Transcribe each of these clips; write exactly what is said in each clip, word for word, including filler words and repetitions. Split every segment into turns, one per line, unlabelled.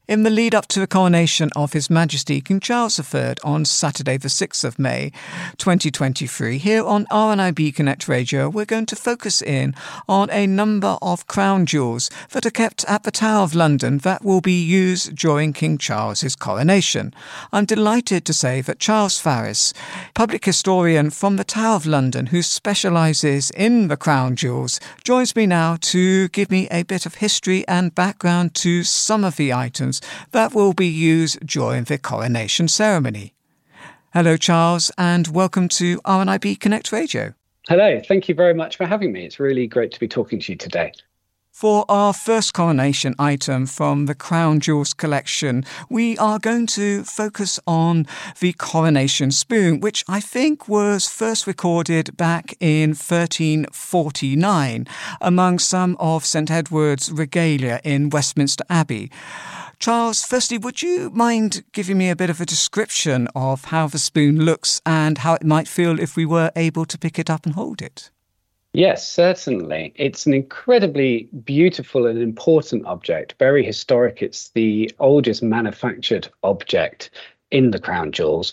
In the lead up to the coronation of His Majesty King Charles the Third on Saturday the sixth of May twenty twenty-three, here on R N I B Connect Radio, we're going to focus in on a number of crown jewels that are kept at the Tower of London that will be used during King Charles's coronation. I'm delighted to say that Charles Farris, public historian from the Tower of London who specialises in the crown jewels, joins me now to give me a bit of history and background to some of the items that will be used during the coronation ceremony. Hello, Charles, and welcome to R N I B Connect Radio.
Hello, thank you very much for having me. It's really great to be talking to you today.
For our first coronation item from the Crown Jewels collection, we are going to focus on the coronation spoon, which I think was first recorded back in thirteen forty-nine among some of St Edward's regalia in Westminster Abbey. Charles, firstly, would you mind giving me a bit of a description of how the spoon looks and how it might feel if we were able to pick it up and hold it?
Yes, certainly. It's an incredibly beautiful and important object, very historic. It's the oldest manufactured object in the crown jewels.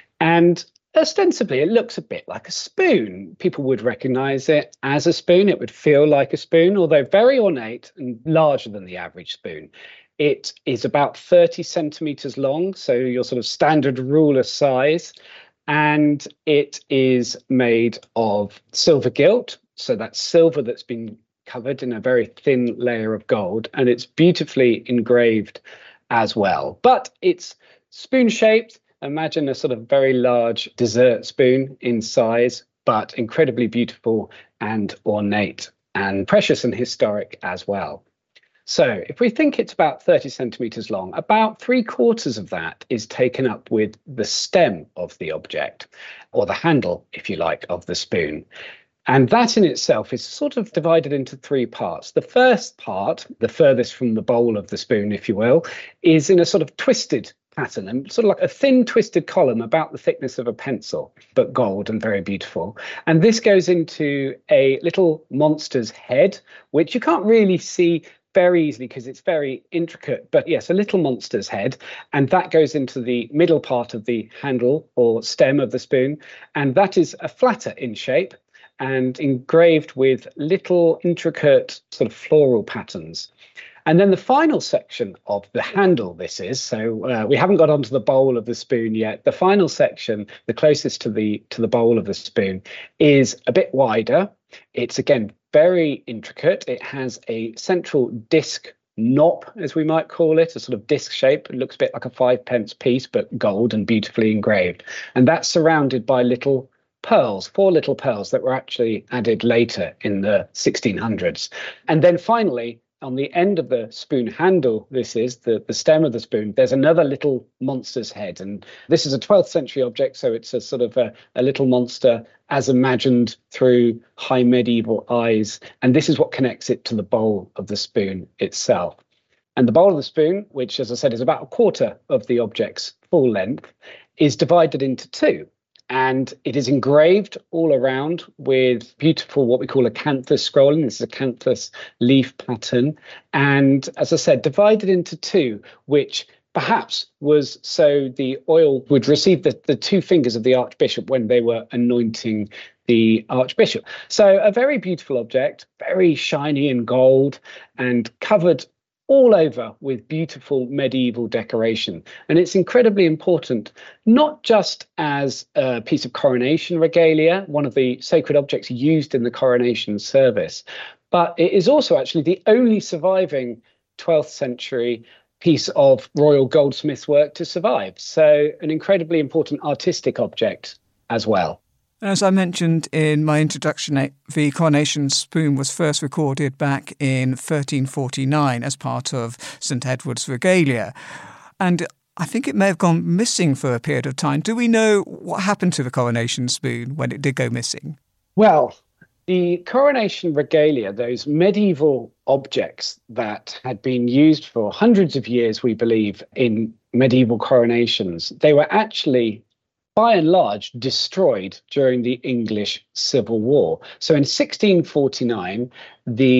And ostensibly, it looks a bit like a spoon. People would recognise it as a spoon. It would feel like a spoon, although very ornate and larger than the average spoon. It is about thirty centimetres long, so your sort of standard ruler size. And it is made of silver gilt. So that's silver that's been covered in a very thin layer of gold. And it's beautifully engraved as well. But it's spoon-shaped. Imagine a sort of very large dessert spoon in size, but incredibly beautiful and ornate and precious and historic as well. So if we think it's about thirty centimetres long, about three quarters of that is taken up with the stem of the object, or the handle, if you like, of the spoon. And that in itself is sort of divided into three parts. The first part, the furthest from the bowl of the spoon, if you will, is in a sort of twisted pattern, and sort of like a thin twisted column about the thickness of a pencil, but gold and very beautiful. And this goes into a little monster's head, which you can't really see very easily because it's very intricate, but yes, a little monster's head, and that goes into the middle part of the handle or stem of the spoon, and that is a flatter in shape and engraved with little intricate sort of floral patterns. And then the final section of the handle, this is, so uh, we haven't got onto the bowl of the spoon yet. The final section, the closest to the to the bowl of the spoon, is a bit wider. It's, again, very intricate. It has a central disc knop, as we might call it, a sort of disc shape. It looks a bit like a five pence piece, but gold and beautifully engraved. And that's surrounded by little pearls, four little pearls that were actually added later in the sixteen hundreds. And then finally, on the end of the spoon handle, this is the, the stem of the spoon, there's another little monster's head. And this is a twelfth century object, so it's a sort of a, a little monster as imagined through high medieval eyes. And this is what connects it to the bowl of the spoon itself. And the bowl of the spoon, which, as I said, is about a quarter of the object's full length, is divided into two. And it is engraved all around with beautiful, what we call acanthus scrolling. This is a acanthus leaf pattern. And as I said, divided into two, which perhaps was so the oil would receive the, the two fingers of the archbishop when they were anointing the archbishop. So a very beautiful object, very shiny in gold and covered all over with beautiful medieval decoration. And it's incredibly important, not just as a piece of coronation regalia, one of the sacred objects used in the coronation service, but it is also actually the only surviving twelfth century piece of royal goldsmith's work to survive. So an incredibly important artistic object as well.
As I mentioned in my introduction, the coronation spoon was first recorded back in thirteen forty-nine as part of St Edward's regalia. And I think it may have gone missing for a period of time. Do we know what happened to the coronation spoon when it did go missing?
Well, the coronation regalia, those medieval objects that had been used for hundreds of years, we believe, in medieval coronations, they were actually by and large, destroyed during the English Civil War. So in sixteen forty-nine, the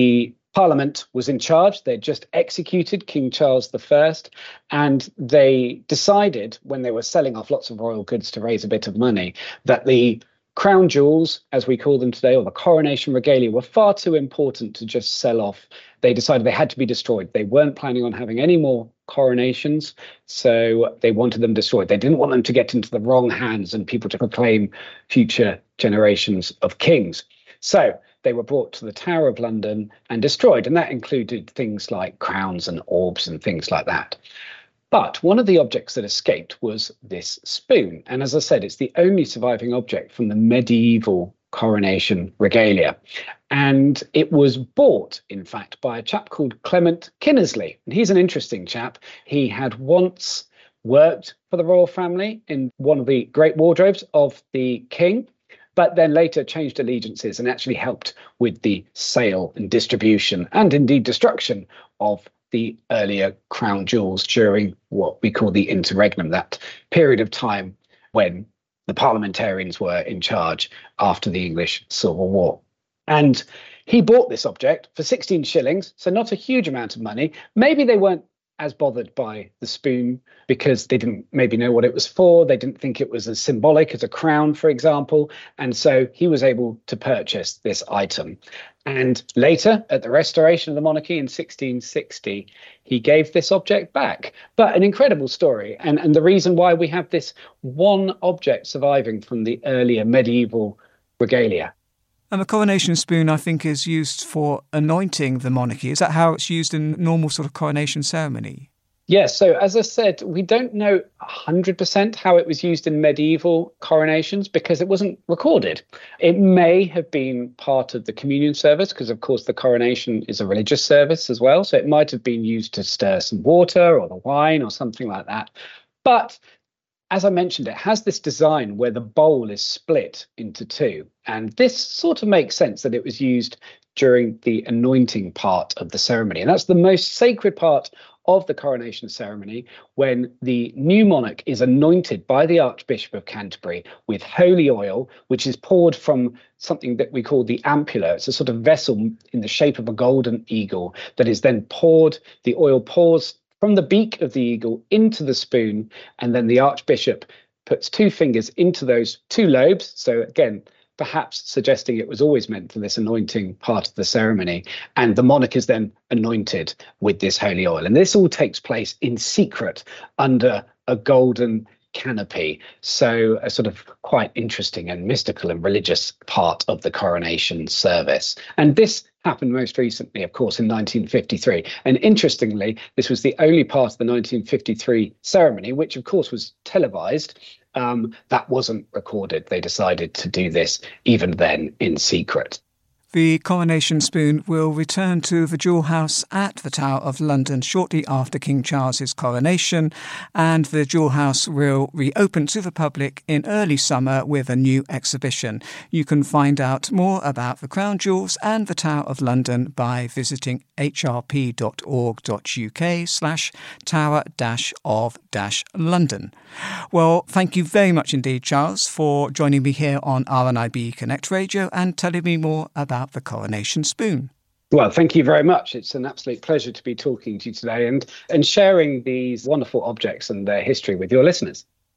Parliament was in charge. They'd just executed King Charles the First, and they decided, when they were selling off lots of royal goods to raise a bit of money, that the crown jewels, as we call them today, or the coronation regalia, were far too important to just sell off. They decided they had to be destroyed. They weren't planning on having any more coronations, so they wanted them destroyed. They didn't want them to get into the wrong hands and people to proclaim future generations of kings. So they were brought to the Tower of London and destroyed, and that included things like crowns and orbs and things like that. But one of the objects that escaped was this spoon. And as I said, it's the only surviving object from the medieval coronation regalia. And it was bought, in fact, by a chap called Clement Kinnersley. And he's an interesting chap. He had once worked for the royal family in one of the great wardrobes of the king, but then later changed allegiances and actually helped with the sale and distribution and indeed destruction of the earlier crown jewels during what we call the interregnum, that period of time when the parliamentarians were in charge after the English Civil War. And he bought this object for sixteen shillings, so not a huge amount of money. Maybe they weren't as bothered by the spoon because they didn't maybe know what it was for. They didn't think it was as symbolic as a crown, for example. And so he was able to purchase this item. And later, at the restoration of the monarchy in sixteen sixty, he gave this object back. But an incredible story. And, and the reason why we have this one object surviving from the earlier medieval regalia.
And the coronation spoon, I think, is used for anointing the monarchy. Is that how it's used in normal sort of coronation ceremony?
Yes. So as I said, we don't know one hundred percent how it was used in medieval coronations because it wasn't recorded. It may have been part of the communion service because, of course, the coronation is a religious service as well. So it might have been used to stir some water or the wine or something like that. But as I mentioned, it has this design where the bowl is split into two. And this sort of makes sense that it was used during the anointing part of the ceremony. And that's the most sacred part of the coronation ceremony, when the new monarch is anointed by the Archbishop of Canterbury with holy oil, which is poured from something that we call the ampulla. It's a sort of vessel in the shape of a golden eagle that is then poured. The oil pours from the beak of the eagle into the spoon, and then the Archbishop puts two fingers into those two lobes. So again, perhaps suggesting it was always meant for this anointing part of the ceremony. And the monarch is then anointed with this holy oil. And this all takes place in secret under a golden canopy. So a sort of quite interesting and mystical and religious part of the coronation service. And this happened most recently, of course, in nineteen fifty-three. And interestingly, this was the only part of the nineteen fifty-three ceremony, which of course was televised, um, that wasn't recorded. They decided to do this even then in secret.
The coronation spoon will return to the Jewel House at the Tower of London shortly after King Charles's coronation, and the Jewel House will reopen to the public in early summer with a new exhibition. You can find out more about the Crown Jewels and the Tower of London by visiting hrp.org.uk slash tower dash of dash London. Well, thank you very much indeed, Charles, for joining me here on R N I B Connect Radio and telling me more about the coronation spoon.
Well, thank you very much. It's an absolute pleasure to be talking to you today and, and sharing these wonderful objects and their history with your listeners.